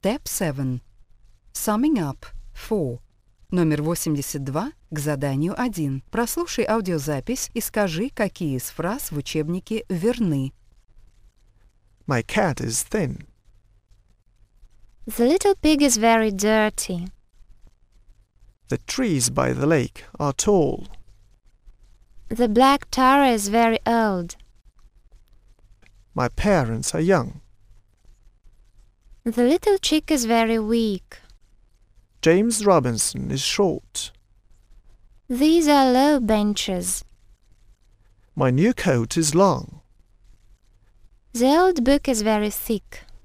Step 7. Summing up 4. Номер 82 к заданию 1. Прослушай аудиозапись и скажи, какие из фраз в учебнике верны. My cat is thin. The little pig is very dirty. The trees by the lake are tall. The black Tara is very old. My parents are young. The little chick is very weak. James Robinson is short. These are low benches. My new coat is long. The old book is very thick.